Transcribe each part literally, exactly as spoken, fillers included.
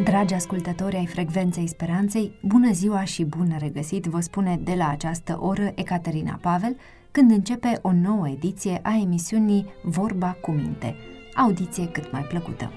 Dragi ascultători ai Frecvenței Speranței, bună ziua și bun regăsit, vă spune de la această oră Ecaterina Pavel, când începe o nouă ediție a emisiunii Vorba cu minte. Audiție cât mai plăcută!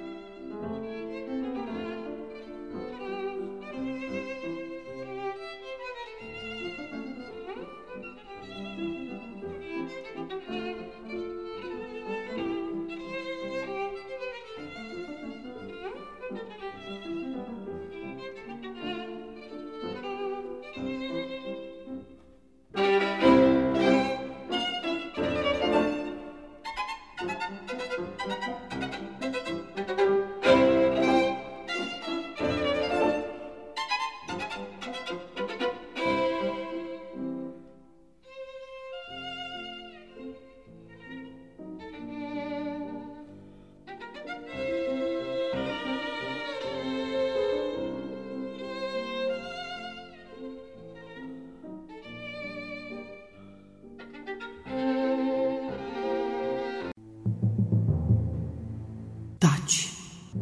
Taci,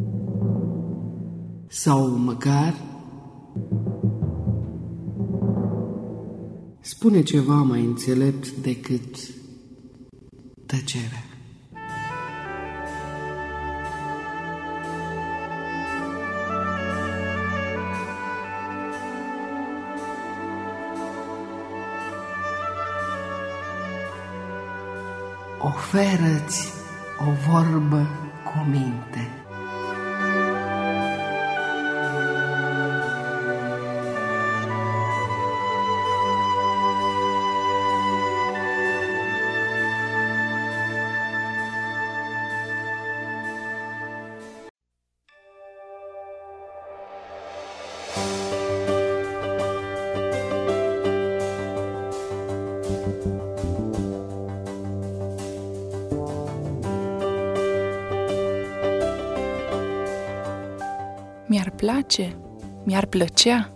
sau măcar spune ceva mai înțelept decât tăcerea. Oferă-ți o vorbă cu minte. Mi-ar place, mi-ar plăcea.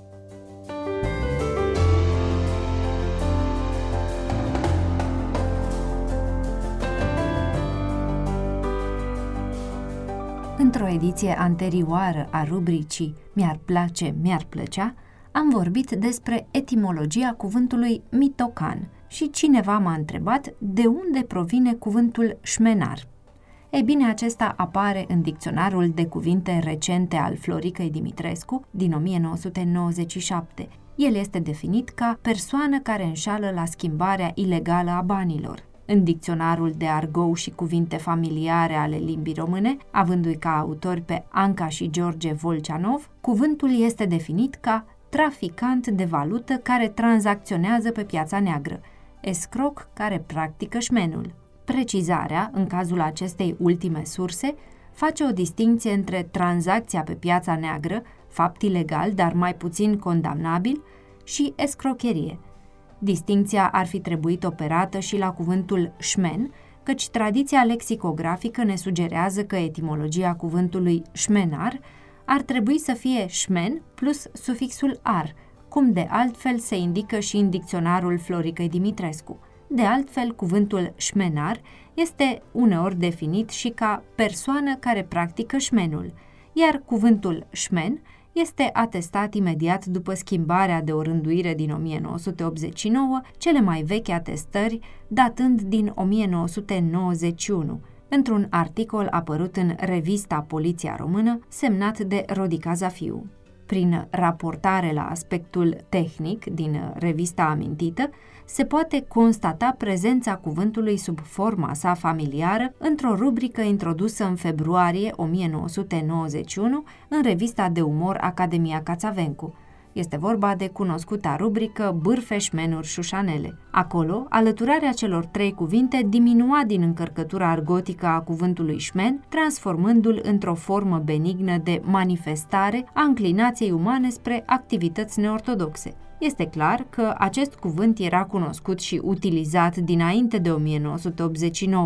Într-o ediție anterioară a rubricii Mi-ar place, mi-ar plăcea, am vorbit despre etimologia cuvântului mitocan și cineva m-a întrebat de unde provine cuvântul șmenar. Ei bine, acesta apare în dicționarul de cuvinte recente al Floricăi Dimitrescu din o mie nouă sute nouăzeci și șapte. El este definit ca persoană care înșală la schimbarea ilegală a banilor. În dicționarul de argou și cuvinte familiare ale limbii române, avându-i ca autori pe Anca și George Volceanov, cuvântul este definit ca traficant de valută care tranzacționează pe piața neagră, escroc care practică șmenul. Precizarea, în cazul acestei ultime surse, face o distincție între tranzacția pe piața neagră, fapt ilegal, dar mai puțin condamnabil, și escrocherie. Distincția ar fi trebuit operată și la cuvântul șmen, căci tradiția lexicografică ne sugerează că etimologia cuvântului șmenar ar trebui să fie șmen plus sufixul ar, cum de altfel se indică și în dicționarul Floricăi Dimitrescu. De altfel, cuvântul șmenar este uneori definit și ca persoană care practică șmenul, iar cuvântul șmen este atestat imediat după schimbarea de orânduire din o mie nouă sute optzeci și nouă, cele mai vechi atestări datând din o mie nouă sute nouăzeci și unu, într-un articol apărut în revista Poliția Română, semnat de Rodica Zafiu. Prin raportare la aspectul tehnic din revista amintită, se poate constata prezența cuvântului sub forma sa familiară într-o rubrică introdusă în februarie o mie nouă sute nouăzeci și unu în revista de umor Academia Cațavencu. Este vorba de cunoscuta rubrică Bârfe, șmenuri, șușanele. Acolo, alăturarea celor trei cuvinte diminua din încărcătura argotică a cuvântului șmen, transformându-l într-o formă benignă de manifestare a înclinației umane spre activități neortodoxe. Este clar că acest cuvânt era cunoscut și utilizat dinainte de o mie nouă sute optzeci și nouă,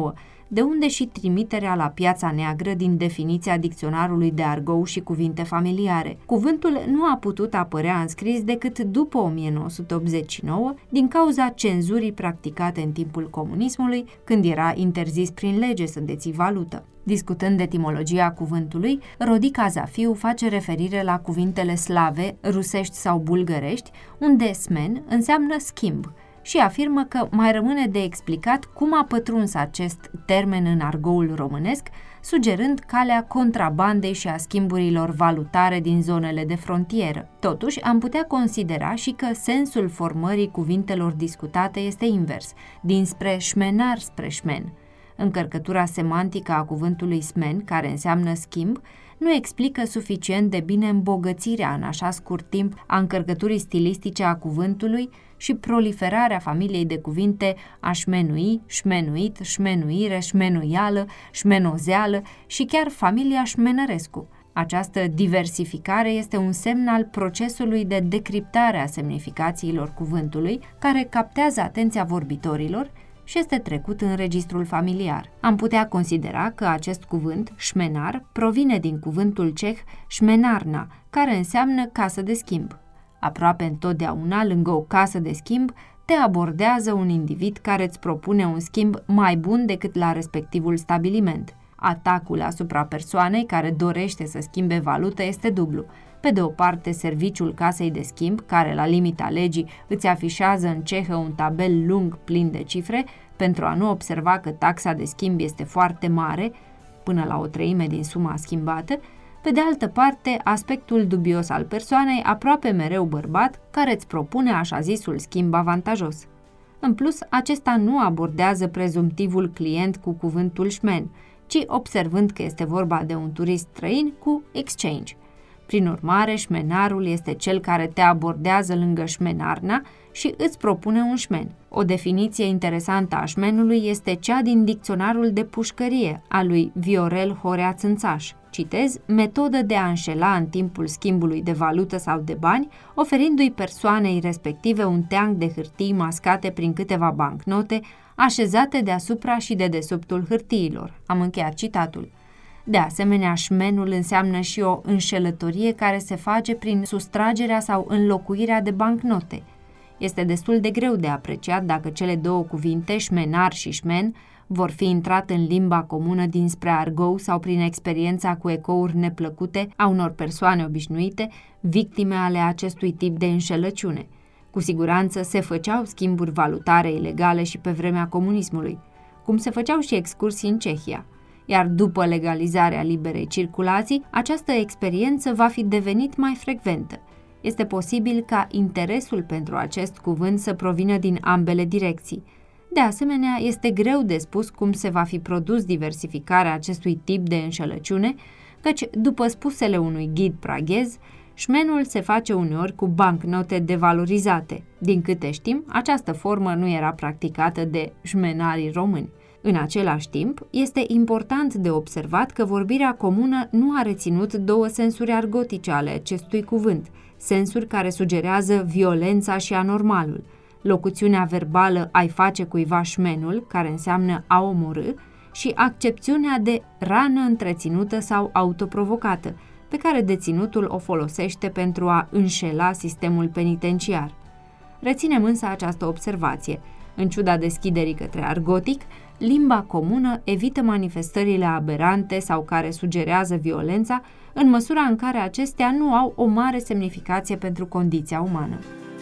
de unde și trimiterea la piața neagră din definiția dicționarului de argou și cuvinte familiare. Cuvântul nu a putut apărea în scris decât după o mie nouă sute optzeci și nouă, din cauza cenzurii practicate în timpul comunismului, când era interzis prin lege să deții valută. Discutând etimologia cuvântului, Rodica Zafiu face referire la cuvintele slave, rusești sau bulgărești, unde smen înseamnă schimb, și afirmă că mai rămâne de explicat cum a pătruns acest termen în argoul românesc, sugerând calea contrabandei și a schimburilor valutare din zonele de frontieră. Totuși, am putea considera și că sensul formării cuvintelor discutate este invers, dinspre șmenar spre șmen. Încărcătura semantică a cuvântului smen, care înseamnă schimb, nu explică suficient de bine îmbogățirea în așa scurt timp a încărcăturii stilistice a cuvântului și proliferarea familiei de cuvinte a șmenui, șmenuit, șmenuire, șmenuială, șmenozeală și chiar familia Șmenărescu. Această diversificare este un semn al procesului de decriptare a semnificațiilor cuvântului, care captează atenția vorbitorilor și este trecut în registrul familiar. Am putea considera că acest cuvânt, șmenar, provine din cuvântul ceh șmenarna, care înseamnă casă de schimb. Aproape întotdeauna, lângă o casă de schimb, te abordează un individ care îți propune un schimb mai bun decât la respectivul stabiliment. Atacul asupra persoanei care dorește să schimbe valută este dublu. Pe de o parte, serviciul casei de schimb, care la limita legii îți afișează în cehă un tabel lung plin de cifre, pentru a nu observa că taxa de schimb este foarte mare, până la o treime din suma schimbată. Pe de altă parte, aspectul dubios al persoanei, aproape mereu bărbat, care îți propune așa zisul schimb avantajos. În plus, acesta nu abordează prezumtivul client cu cuvântul șmen, ci observând că este vorba de un turist străin cu exchange. Prin urmare, șmenarul este cel care te abordează lângă șmenarna și îți propune un șmen. O definiție interesantă a șmenului este cea din dicționarul de pușcărie a lui Viorel Horea Țânțaș. Citez, metodă de a înșela în timpul schimbului de valută sau de bani, oferindu-i persoanei respective un teanc de hârtii mascate prin câteva bancnote, așezate deasupra și de dedesubtul hârtiilor. Am încheiat citatul. De asemenea, șmenul înseamnă și o înșelătorie care se face prin sustragerea sau înlocuirea de bancnote. Este destul de greu de apreciat dacă cele două cuvinte, șmenar și șmen, vor fi intrat în limba comună dinspre argou sau prin experiența cu ecouri neplăcute a unor persoane obișnuite, victime ale acestui tip de înșelăciune. Cu siguranță se făceau schimburi valutare ilegale și pe vremea comunismului, cum se făceau și excursii în Cehia. Iar după legalizarea liberei circulații, această experiență va fi devenit mai frecventă. Este posibil ca interesul pentru acest cuvânt să provină din ambele direcții. De asemenea, este greu de spus cum se va fi produs diversificarea acestui tip de înșelăciune, căci, după spusele unui ghid praghez, șmenul se face uneori cu bancnote devalorizate. Din câte știm, această formă nu era practicată de șmenarii români. În același timp, este important de observat că vorbirea comună nu a reținut două sensuri argotice ale acestui cuvânt, sensuri care sugerează violența și anormalul. Locuțiunea verbală ai face cuiva șmenul, care înseamnă a omorâ, și accepțiunea de rană întreținută sau autoprovocată, pe care deținutul o folosește pentru a înșela sistemul penitenciar. Reținem însă această observație. În ciuda deschiderii către argotic, limba comună evită manifestările aberante sau care sugerează violența, în măsura în care acestea nu au o mare semnificație pentru condiția umană.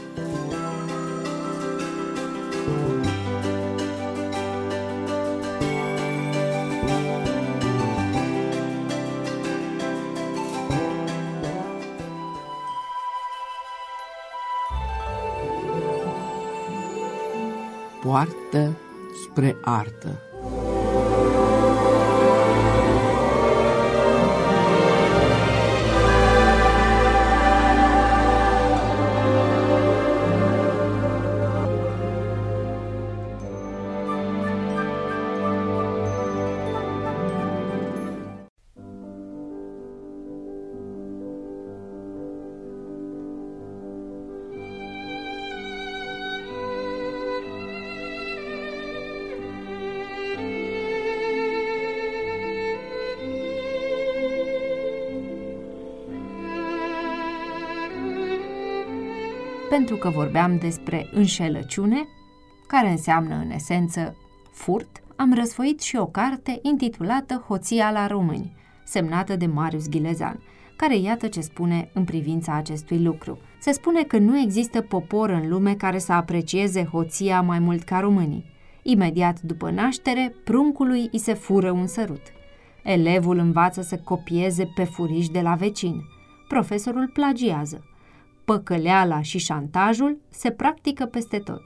Poartă spre artă. pentru că vorbeam despre înșelăciune, care înseamnă în esență furt, am răsfoit și o carte intitulată Hoția la români, semnată de Marius Ghilezan, care iată ce spune în privința acestui lucru. Se spune că nu există popor în lume care să aprecieze hoția mai mult ca românii. Imediat după naștere, pruncului îi se fură un sărut. Elevul învață să copieze pe furiș de la vecin. Profesorul plagiază. Păcăleala și șantajul se practică peste tot.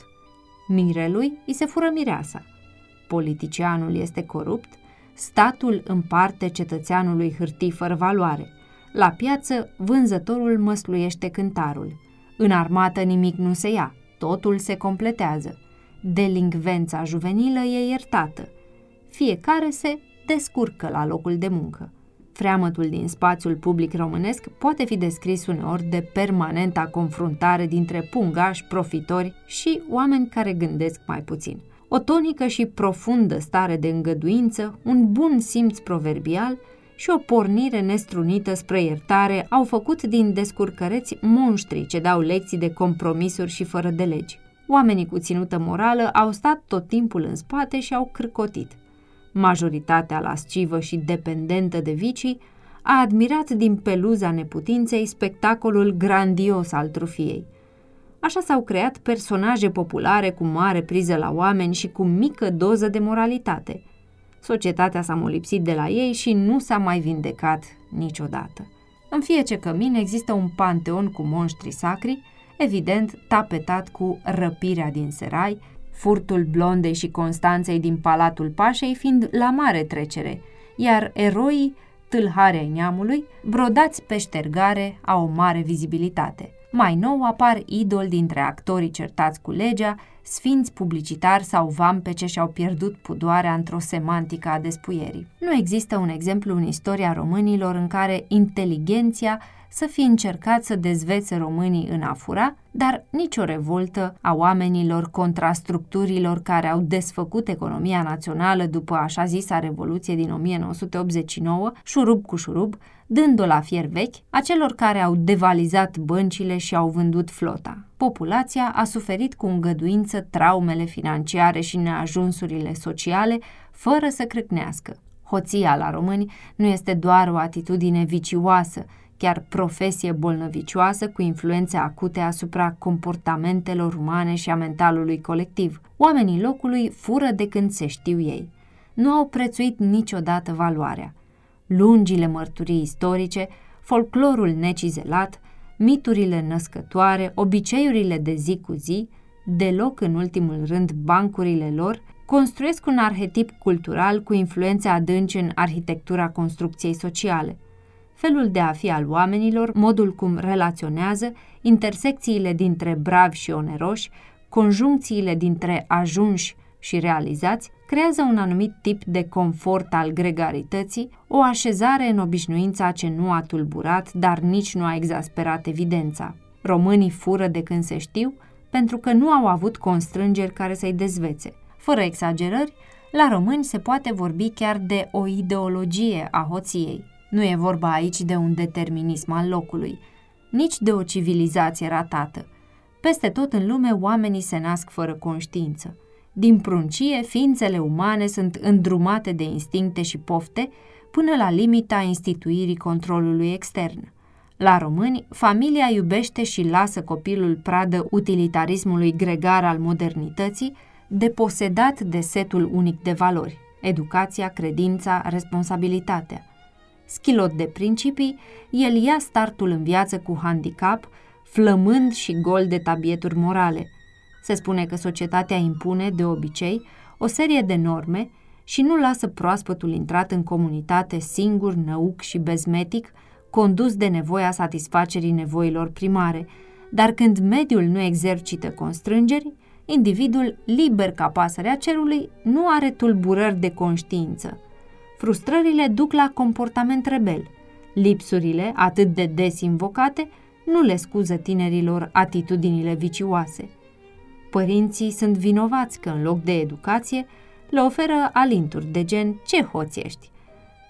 Mirelui îi se fură mireasa. Politicianul este corupt, statul împarte cetățeanului hârtii fără valoare. La piață, vânzătorul măsluiește cântarul. În armată nimic nu se ia, totul se completează. Delincvența juvenilă e iertată. Fiecare se descurcă la locul de muncă. Freamătul din spațiul public românesc poate fi descris uneori de permanenta confruntare dintre pungași, profitori și oameni care gândesc mai puțin. O tonică și profundă stare de îngăduință, un bun simț proverbial și o pornire nestrunită spre iertare au făcut din descurcăreți monștri ce dau lecții de compromisuri și fără de legi. Oamenii cu ținută morală au stat tot timpul în spate și au cârcotit. Majoritatea lascivă și dependentă de vicii a admirat din peluza neputinței spectacolul grandios al trufiei. Așa s-au creat personaje populare cu mare priză la oameni și cu mică doză de moralitate. Societatea s-a molipsit de la ei și nu s-a mai vindecat niciodată. În fiecare cămin există un panteon cu monștri sacri, evident tapetat cu răpirea din serai, furtul Blondei și Constanței din Palatul Pașei fiind la mare trecere, iar eroii, tâlharea neamului, brodați pe ștergare, au o mare vizibilitate. Mai nou apar idoli dintre actorii certați cu legea, sfinți publicitari sau vampe ce și-au pierdut pudoarea într-o semantică a despuierii. Nu există un exemplu în istoria românilor în care inteligenția să fi încercat să dezvețe românii în a fura, dar nicio revoltă a oamenilor contra structurilor care au desfăcut economia națională după așa zisa Revoluție din o mie nouă sute optzeci și nouă, șurub cu șurub, dând-o la fier vechi, acelor care au devalizat băncile și au vândut flota. Populația a suferit cu îngăduință traumele financiare și neajunsurile sociale, fără să crâcnească. Hoția la români nu este doar o atitudine vicioasă, chiar profesie bolnăvicioasă cu influențe acute asupra comportamentelor umane și a mentalului colectiv. Oamenii locului fură de când se știu ei. Nu au prețuit niciodată valoarea. Lungile mărturii istorice, folclorul necizelat, miturile născătoare, obiceiurile de zi cu zi, deloc în ultimul rând bancurile lor, construiesc un arhetip cultural cu influențe adânci în arhitectura construcției sociale. Felul de a fi al oamenilor, modul cum relaționează, intersecțiile dintre bravi și oneroși, conjuncțiile dintre ajunși și realizați, creează un anumit tip de confort al gregarității, o așezare în obișnuința ce nu a tulburat, dar nici nu a exasperat evidența. Românii fură de când se știu, pentru că nu au avut constrângeri care să-i dezvețe. Fără exagerări, la români se poate vorbi chiar de o ideologie a hoției. Nu e vorba aici de un determinism al locului, nici de o civilizație ratată. Peste tot în lume oamenii se nasc fără conștiință. Din pruncie, ființele umane sunt îndrumate de instincte și pofte până la limita instituirii controlului extern. La români, familia iubește și lasă copilul pradă utilitarismului gregar al modernității, deposedat de setul unic de valori, educația, credința, responsabilitatea. Schilot de principii, el ia startul în viață cu handicap, flămând și gol de tabieturi morale. Se spune că societatea impune, de obicei, o serie de norme și nu lasă proaspătul intrat în comunitate singur, năuc și bezmetic, condus de nevoia satisfacerii nevoilor primare, dar când mediul nu exercită constrângeri, individul, liber ca pasărea cerului, nu are tulburări de conștiință. Frustrările duc la comportament rebel. Lipsurile, atât de des invocate, nu le scuză tinerilor atitudinile vicioase. Părinții sunt vinovați că în loc de educație le oferă alinturi de gen ce hoț ești.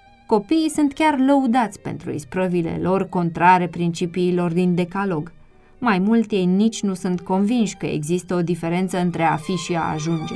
Copiii sunt chiar lăudați pentru isprăvile lor contrare principiilor din decalog. Mai mult, ei nici nu sunt convinși că există o diferență între a fi și a ajunge.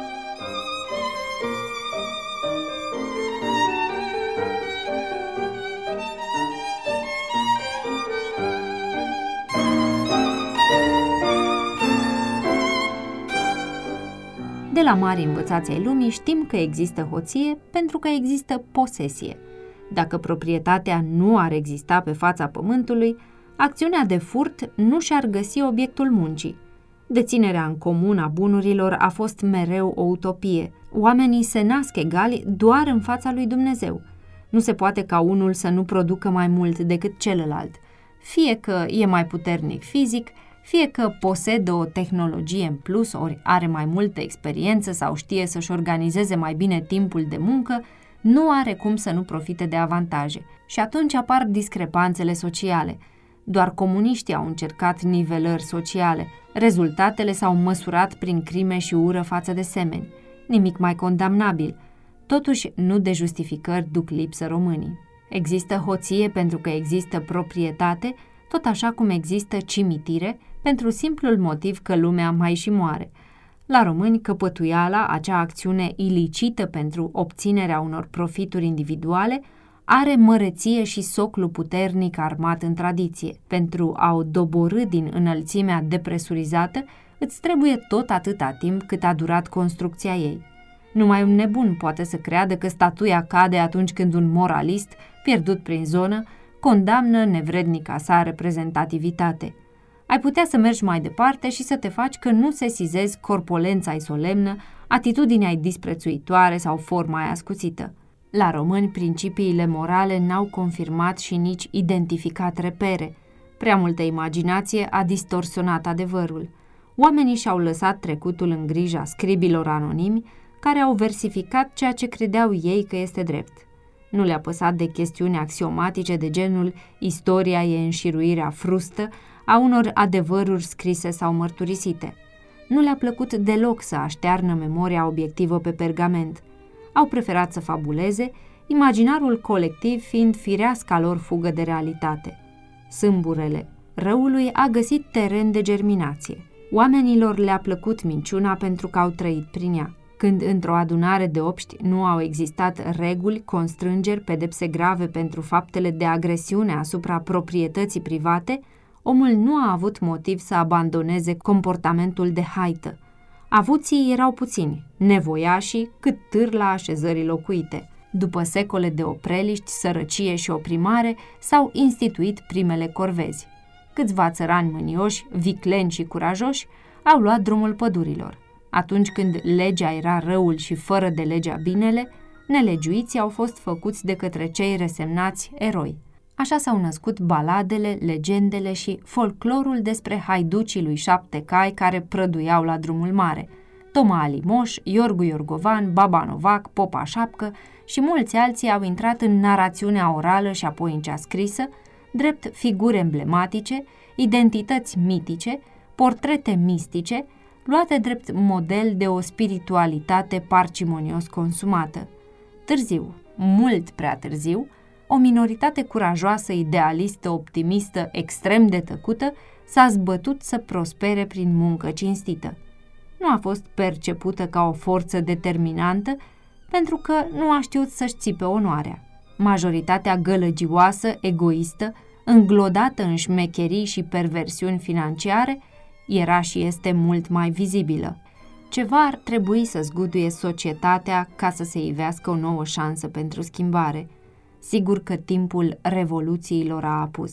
De la mari învățați ai lumii știm că există hoție pentru că există posesie. Dacă proprietatea nu ar exista pe fața pământului, acțiunea de furt nu și-ar găsi obiectul muncii. Deținerea în comun a bunurilor a fost mereu o utopie. Oamenii se nasc egali doar în fața lui Dumnezeu. Nu se poate ca unul să nu producă mai mult decât celălalt, fie că e mai puternic fizic, fie că posedă o tehnologie în plus, ori are mai multă experiență sau știe să-și organizeze mai bine timpul de muncă, nu are cum să nu profite de avantaje. Și atunci apar discrepanțele sociale. Doar comuniștii au încercat nivelări sociale. Rezultatele s-au măsurat prin crime și ură față de semeni. Nimic mai condamnabil. Totuși, nu de justificări duc lipsă românii. Există hoție pentru că există proprietate, tot așa cum există cimitire, pentru simplul motiv că lumea mai și moare. La români, căpătuiala, acea acțiune ilicită pentru obținerea unor profituri individuale, are măreție și soclu puternic armat în tradiție. Pentru a o doborî din înălțimea depresurizată, îți trebuie tot atâta timp cât a durat construcția ei. Numai un nebun poate să creadă că statuia cade atunci când un moralist, pierdut prin zonă, condamnă nevrednica sa reprezentativitate. Ai putea să mergi mai departe și să te faci că nu sesizezi corpolența-i solemnă, atitudinea-i disprețuitoare sau forma-i ascuțită. La români, principiile morale n-au confirmat și nici identificat repere. Prea multă imaginație a distorsionat adevărul. Oamenii și-au lăsat trecutul în grija scribilor anonimi, care au versificat ceea ce credeau ei că este drept. Nu le-a păsat de chestiuni axiomatice de genul istoria e înșiruirea frustă a unor adevăruri scrise sau mărturisite. Nu le-a plăcut deloc să aștearnă memoria obiectivă pe pergament. Au preferat să fabuleze, imaginarul colectiv fiind fireasca lor fugă de realitate. Sâmburele răului a găsit teren de germinație. Oamenilor le-a plăcut minciuna pentru că au trăit prin ea. Când într-o adunare de obști nu au existat reguli, constrângeri, pedepse grave pentru faptele de agresiune asupra proprietății private, omul nu a avut motiv să abandoneze comportamentul de haită. Avuții erau puțini, nevoiașii cât târla așezării locuite. După secole de opreliști, sărăcie și oprimare, s-au instituit primele corvezi. Câțiva țărani mânioși, vicleni și curajoși, au luat drumul pădurilor. Atunci când legea era răul și fără de legea binele, nelegiuiții au fost făcuți de către cei resemnați eroi. Așa s-au născut baladele, legendele și folclorul despre haiducii lui Șapte Cai care prăduiau la drumul mare. Toma Alimoș, Iorgu Iorgovan, Baba Novac, Popa Șapcă și mulți alții au intrat în narațiunea orală și apoi în cea scrisă, drept figuri emblematice, identități mitice, portrete mistice, luate drept model de o spiritualitate parcimonios consumată. Târziu, mult prea târziu, o minoritate curajoasă, idealistă, optimistă, extrem de tăcută, s-a zbătut să prospere prin muncă cinstită. Nu a fost percepută ca o forță determinantă, pentru că nu a știut să-și țipe onoarea. Majoritatea gălăgioasă, egoistă, înglodată în șmecherii și perversiuni financiare, era și este mult mai vizibilă. Ceva ar trebui să zguduie societatea ca să se ivească o nouă șansă pentru schimbare. Sigur că timpul revoluțiilor a apus.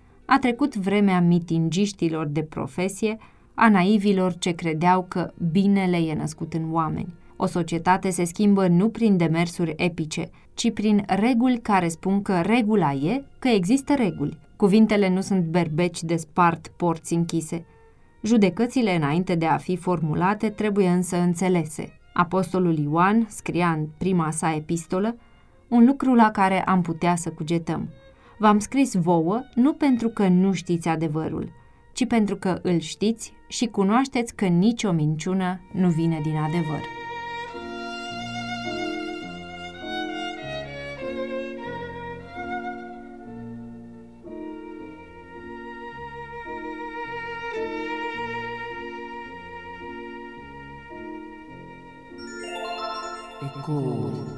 A trecut vremea mitingiștilor de profesie, a naivilor ce credeau că binele e născut în oameni. O societate se schimbă nu prin demersuri epice, ci prin reguli care spun că regula e că există reguli. Cuvintele nu sunt berbeci de spart porți închise. Judecățile, înainte de a fi formulate, trebuie însă înțelese. Apostolul Ioan scria în prima sa epistolă un lucru la care am putea să cugetăm. V-am scris vouă nu pentru că nu știți adevărul, ci pentru că îl știți și cunoașteți că nicio minciună nu vine din adevăr. Ascult.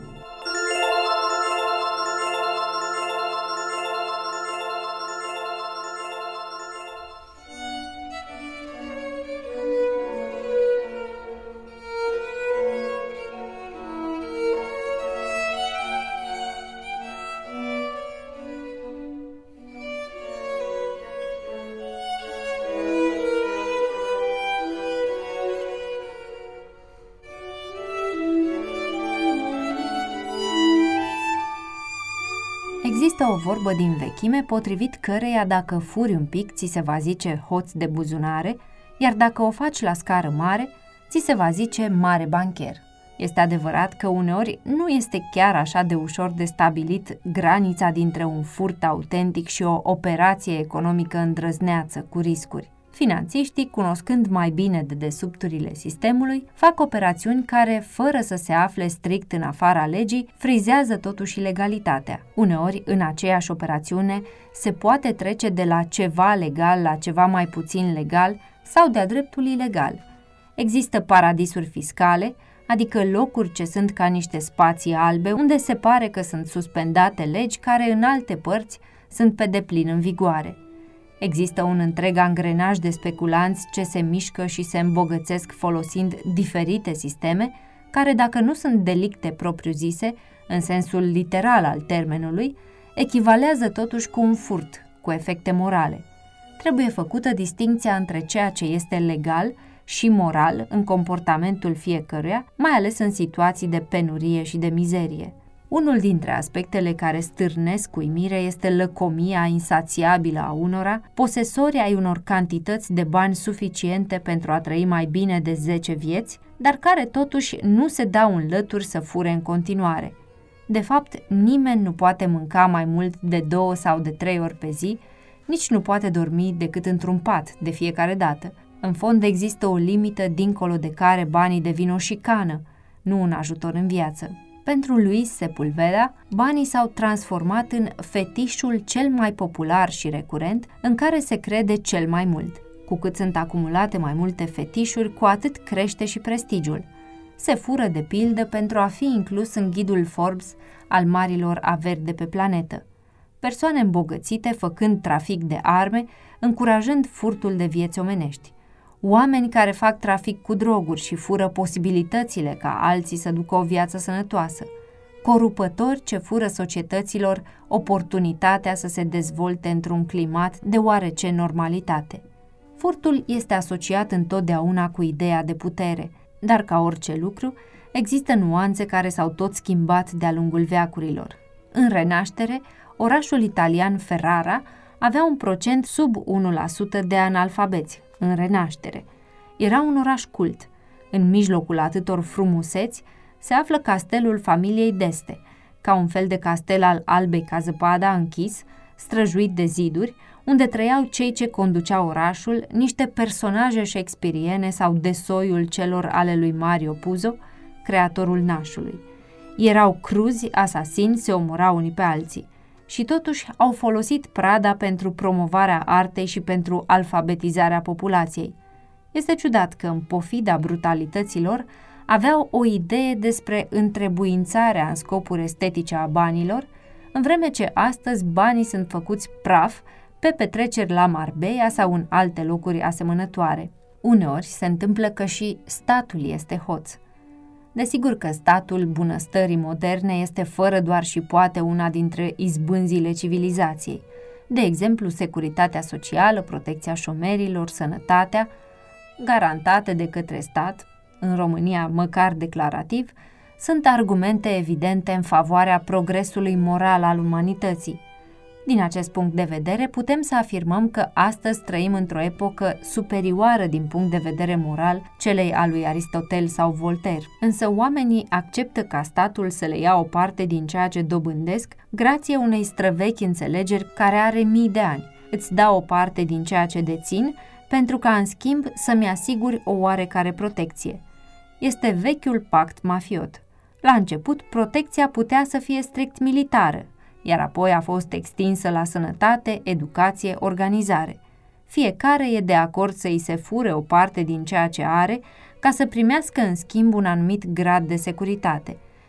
Există o vorbă din vechime potrivit căreia dacă furi un pic, ți se va zice hoț de buzunare, iar dacă o faci la scară mare, ți se va zice mare bancher. Este adevărat că uneori nu este chiar așa de ușor de stabilit granița dintre un furt autentic și o operație economică îndrăzneață cu riscuri. Finanțiștii, cunoscând mai bine dedesubturile sistemului, fac operațiuni care, fără să se afle strict în afara legii, frizează totuși legalitatea. Uneori, în aceeași operațiune, se poate trece de la ceva legal la ceva mai puțin legal sau de-a dreptul ilegal. Există paradisuri fiscale, adică locuri ce sunt ca niște spații albe unde se pare că sunt suspendate legi care în alte părți sunt pe deplin în vigoare. Există un întreg angrenaj de speculanți ce se mișcă și se îmbogățesc folosind diferite sisteme, care, dacă nu sunt delicte propriu-zise, în sensul literal al termenului, echivalează totuși cu un furt, cu efecte morale. Trebuie făcută distincția între ceea ce este legal și moral în comportamentul fiecăruia, mai ales în situații de penurie și de mizerie. Unul dintre aspectele care stârnesc uimire este lăcomia insațiabilă a unora, posesori ai unor cantități de bani suficiente pentru a trăi mai bine de zece vieți, dar care totuși nu se dau în lături să fure în continuare. De fapt, nimeni nu poate mânca mai mult de două sau de trei ori pe zi, nici nu poate dormi decât într-un pat de fiecare dată. În fond există o limită dincolo de care banii devin o șicană, nu un ajutor în viață. Pentru Luis Sepulveda, banii s-au transformat în fetișul cel mai popular și recurent, în care se crede cel mai mult. Cu cât sunt acumulate mai multe fetișuri, cu atât crește și prestigiul. Se fură de pildă pentru a fi inclus în ghidul Forbes al marilor averi de pe planetă. Persoane îmbogățite făcând trafic de arme, încurajând furtul de vieți omenești. Oameni care fac trafic cu droguri și fură posibilitățile ca alții să ducă o viață sănătoasă. Corupători ce fură societăților oportunitatea să se dezvolte într-un climat de oarece normalitate. Furtul este asociat întotdeauna cu ideea de putere, dar ca orice lucru, există nuanțe care s-au tot schimbat de-a lungul veacurilor. În Renaștere, orașul italian Ferrara avea un procent sub unu la sută de analfabeți. În Renaștere. Era un oraș cult. În mijlocul atâtor frumuseți se află castelul familiei d'Este, ca un fel de castel al albei ca zăpada închis, străjuit de ziduri, unde trăiau cei ce conduceau orașul, niște personaje shakespeariene sau de soiul celor ale lui Mario Puzo, creatorul nașului. Erau cruzi, asasini, se omorau unii pe alții. Și totuși au folosit prada pentru promovarea artei și pentru alfabetizarea populației. Este ciudat că, în pofida brutalităților, aveau o idee despre întrebuințarea în scopuri estetice a banilor, în vreme ce astăzi banii sunt făcuți praf pe petreceri la Marbella sau în alte locuri asemănătoare. Uneori se întâmplă că și statul este hoț. Desigur că statul bunăstării moderne este fără doar și poate una dintre izbânzile civilizației. De exemplu, securitatea socială, protecția șomerilor, sănătatea, garantate de către stat, în România măcar declarativ, sunt argumente evidente în favoarea progresului moral al umanității. Din acest punct de vedere, putem să afirmăm că astăzi trăim într-o epocă superioară din punct de vedere moral celei a lui Aristotel sau Voltaire. Însă oamenii acceptă ca statul să le ia o parte din ceea ce dobândesc grație unei străvechi înțelegeri care are mii de ani. Îți dau o parte din ceea ce dețin pentru ca, în schimb, să-mi asiguri o oarecare protecție. Este vechiul pact mafiot. La început, protecția putea să fie strict militară, iar apoi a fost extinsă la sănătate, educație, organizare. Fiecare e de acord să îi se fure o parte din ceea ce are ca să primească în schimb un anumit grad de securitate.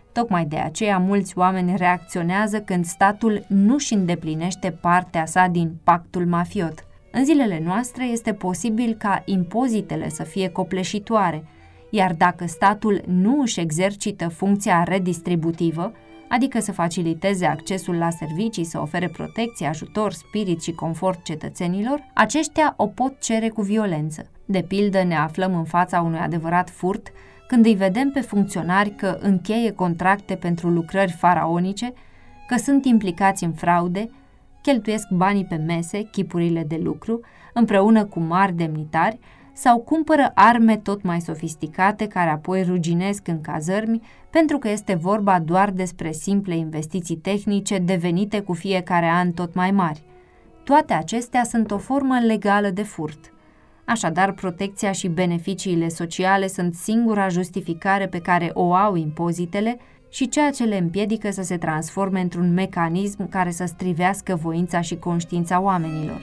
Tocmai de aceea mulți oameni reacționează când statul nu-și îndeplinește partea sa din pactul mafiot. În zilele noastre este posibil ca impozitele să fie copleșitoare, iar dacă statul nu își exercită funcția redistributivă, adică să faciliteze accesul la servicii, să ofere protecție, ajutor, spirit și confort cetățenilor, aceștia o pot cere cu violență. De pildă, ne aflăm în fața unui adevărat furt când îi vedem pe funcționari că încheie contracte pentru lucrări faraonice, că sunt implicați în fraude, cheltuiesc banii pe mese, chipurile de lucru, împreună cu mari demnitari, sau cumpără arme tot mai sofisticate care apoi ruginesc în cazărmi pentru că este vorba doar despre simple investiții tehnice devenite cu fiecare an tot mai mari. Toate acestea sunt o formă legală de furt. Așadar, protecția și beneficiile sociale sunt singura justificare pe care o au impozitele și ceea ce le împiedică să se transforme într-un mecanism care să strivească voința și conștiința oamenilor.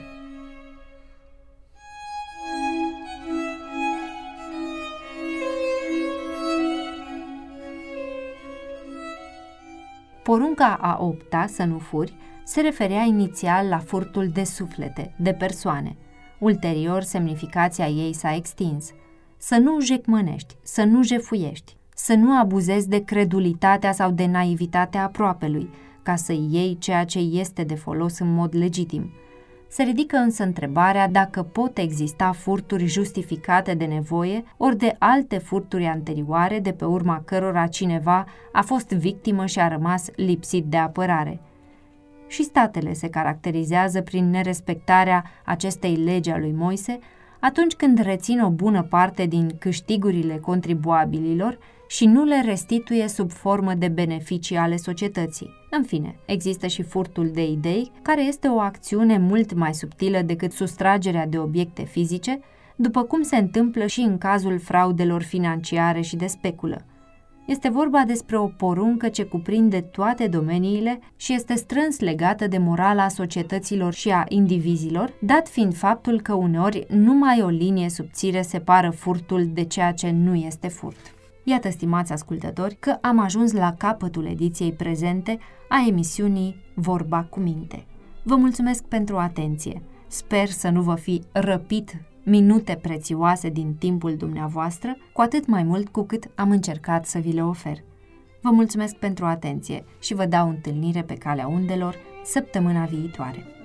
Porunca a opta, să nu furi, se referea inițial la furtul de suflete, de persoane. Ulterior, semnificația ei s-a extins. Să nu jecmănești, să nu jefuiești, să nu abuzezi de credulitatea sau de naivitatea aproapelui, ca să iei ceea ce este de folos în mod legitim. Se ridică însă întrebarea dacă pot exista furturi justificate de nevoie ori de alte furturi anterioare de pe urma cărora cineva a fost victimă și a rămas lipsit de apărare. Și statele se caracterizează prin nerespectarea acestei legi a lui Moise atunci când rețin o bună parte din câștigurile contribuabililor și nu le restituie sub formă de beneficii ale societății. În fine, există și furtul de idei, care este o acțiune mult mai subtilă decât sustragerea de obiecte fizice, după cum se întâmplă și în cazul fraudelor financiare și de speculă. Este vorba despre o poruncă ce cuprinde toate domeniile și este strâns legată de morala societăților și a indivizilor, dat fiind faptul că uneori numai o linie subțire separă furtul de ceea ce nu este furt. Iată, stimați ascultători, că am ajuns la capătul ediției prezente a emisiunii Vorba cu Minte. Vă mulțumesc pentru atenție. Sper să nu vă fi răpit minute prețioase din timpul dumneavoastră, cu atât mai mult cu cât am încercat să vi le ofer. Vă mulțumesc pentru atenție și vă dau întâlnire pe calea undelor săptămâna viitoare.